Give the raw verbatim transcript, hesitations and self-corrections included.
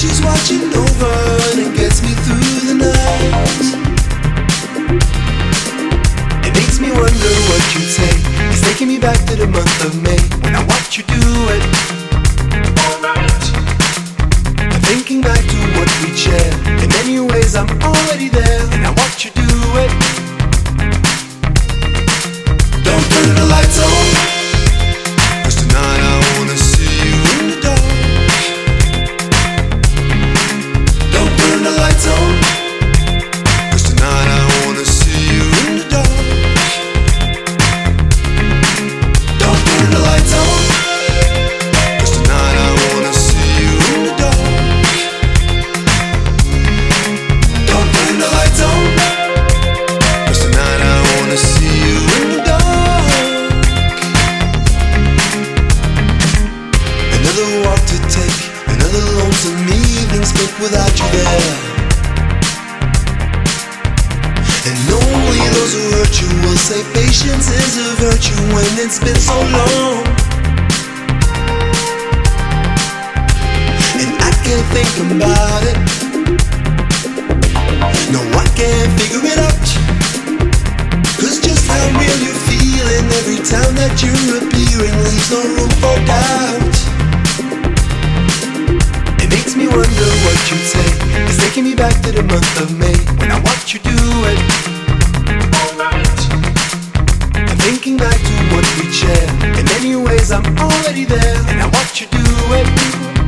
she's watching over and it gets me through the night. It makes me wonder what you take. It's taking me back to the month of May when I watch you do it. Alright. I'm thinking back to what we shared. In many ways I'm already there and I watch you do it. Don't turn the lights on, 'cause tonight I wanna see you in the dark. Don't turn the lights on, 'cause tonight I wanna see you in the dark. Don't turn the lights on, 'cause tonight I wanna see you in the dark. Don't turn the lights on, 'cause tonight I wanna see you in the dark. Another walk to take, another lonesome evening spent without you there. And only those who hurt you will say patience is a virtue when it's been so long. And I can't think about it, no, I can't figure it out. 'Cause just how real you're feeling every time that you're appearing leaves no room for doubt. It makes me wonder what you take. It's taking me back to the month of May when I watch you do it. Alright. I'm thinking back to what we shared. In many ways I'm already there and I watch you do it.